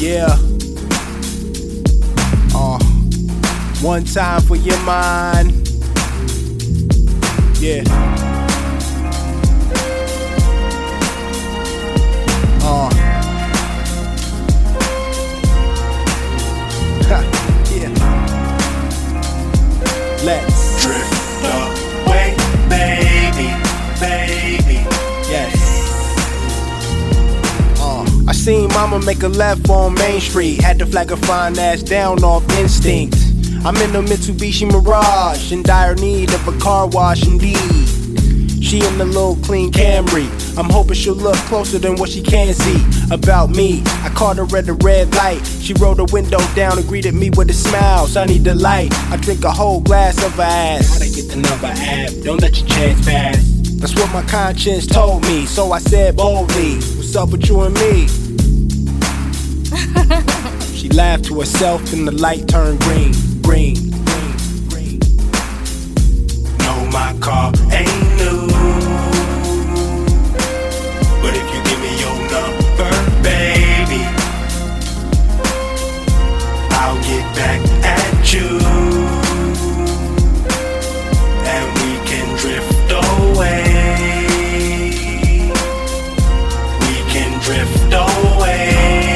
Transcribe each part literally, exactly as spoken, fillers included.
Yeah. Uh, one time for your mind. Yeah. Uh. Yeah. Let's drift away, baby, baby. Yes. Uh, I seen mama make a left on Main Street. Had to flag a fine ass down off instinct. I'm in a Mitsubishi Mirage, in dire need of a car wash indeed. She in the little clean Camry. I'm hoping she'll look closer than what she can see about me. I caught her at a red light. She rolled her window down and greeted me with a smile. Sunny delight. I drink a whole glass of her ass. Gotta get the number app, don't let your chance pass. That's what my conscience told me, so I said boldly, what's up with you and me? She laughed to herself and the light turned green, green, green, green. No, my car ain't new, but if you give me your number, baby, I'll get back at you, and we can drift away. We can drift away.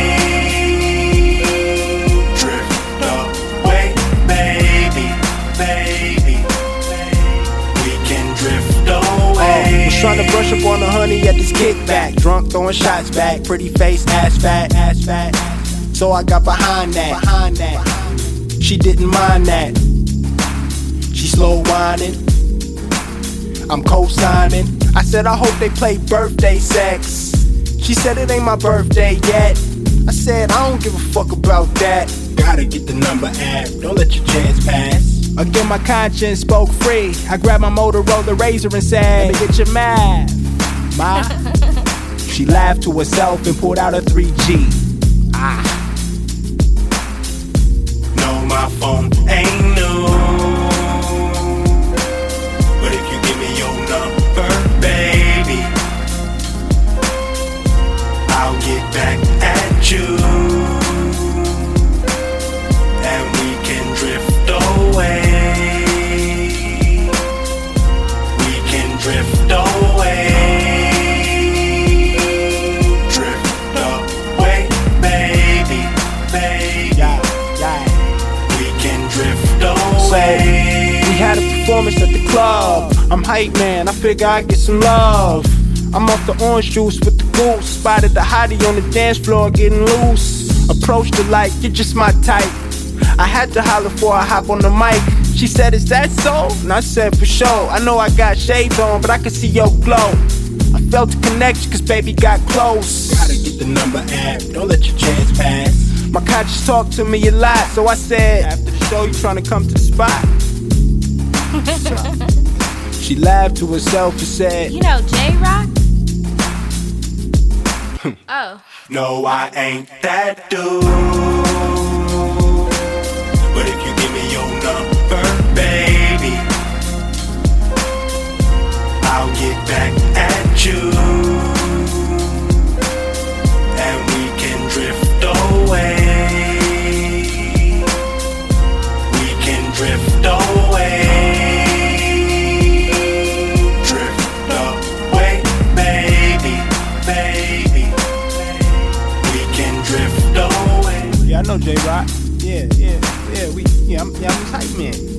Trying to brush up on the honey at this kickback. Drunk throwing shots back. Pretty face, ass fat, ass fat. So I got behind that. Behind that. She didn't mind that. She slow whining. I'm co-signing. I said I hope they play birthday sex. She said it ain't my birthday yet. I said I don't give a fuck about that. Gotta get the number app, don't let your chance pass. Again, my conscience spoke free. I grabbed my Motorola Razor and said, let me get your math, ma. She laughed to herself and pulled out a three G. Ah. No, my phone ain't new, but if you give me your number, baby, I'll get back at you, and we can drift away. Drift away, drift away, baby, baby. Yeah, yeah. We can drift away. So, we had a performance at the club. I'm hype, man. I figure I get some love. I'm off the orange juice with the goose. Spotted the hottie on the dance floor getting loose. Approached her like, you're just my type. I had to holler before I hop on the mic. She said, is that so? And I said, for sure. I know I got shades on, but I can see your glow. I felt the connection, cause baby got close. Gotta get the number app, don't let your chance pass. My conscience talked to me a lot, so I said, after the show, you trying to come to the spot? So, she laughed to herself and said, you know J-Rock? Oh. No, I ain't that dude, but if you give me your number, baby, I'll get back at you, and we can drift away. We can drift away. Drift away, baby, baby. We can drift away. yeah, I know J-Rock. Yeah, yeah, yeah, we, yeah, I'm, yeah, I'm a hype man.